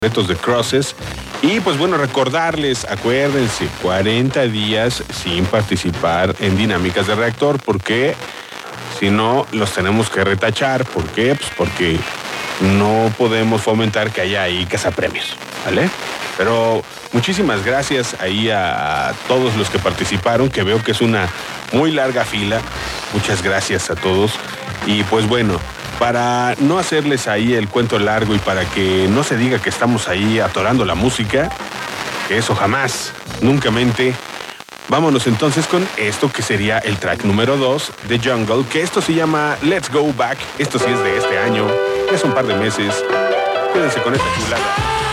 retos de Crosses. Y pues bueno, recordarles, acuérdense, 40 días sin participar en dinámicas de reactor, porque si no, los tenemos que retachar. ¿Por qué? Pues porque no podemos fomentar que haya ahí cazapremios, ¿vale? Pero muchísimas gracias ahí a todos los que participaron, que veo que es una muy larga fila. Muchas gracias a todos. Y pues bueno, para no hacerles ahí el cuento largo y para que no se diga que estamos ahí atorando la música, que eso jamás, nunca mente, vámonos entonces con esto que sería el track número 2 de Jungle, que esto se llama Let's Go Back. Esto sí es de este año, es un par de meses. Quédense con esta chulada.